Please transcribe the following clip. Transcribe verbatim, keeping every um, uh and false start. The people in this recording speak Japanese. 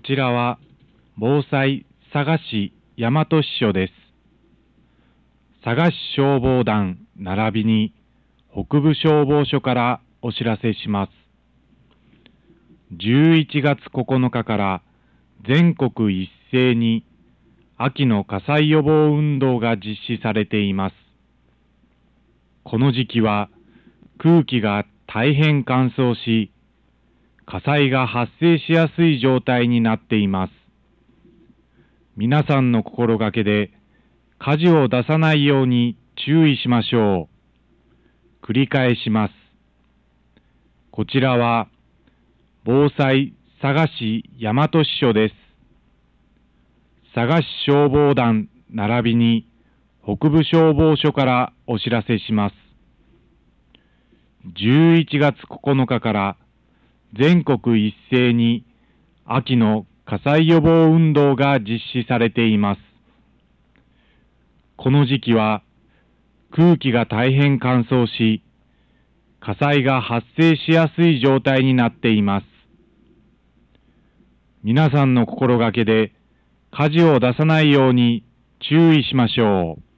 ちらは防災佐賀市大和支所です。佐賀市消防団並びに北部消防署からお知らせします。じゅういちがつここのかから全国一斉に秋の火災予防運動が実施されています。この時期は空気が大変乾燥し、火災が発生しやすい状態になっています。皆さんの心がけで火事を出さないように注意しましょう。繰り返します。こちらは防災佐賀市大和支所です。佐賀市消防団並びに北部消防署からお知らせします。じゅういちがつここのかから全国一斉に秋の火災予防運動が実施されています。この時期は空気が大変乾燥し、火災が発生しやすい状態になっています。皆さんの心がけで火事を出さないように注意しましょう。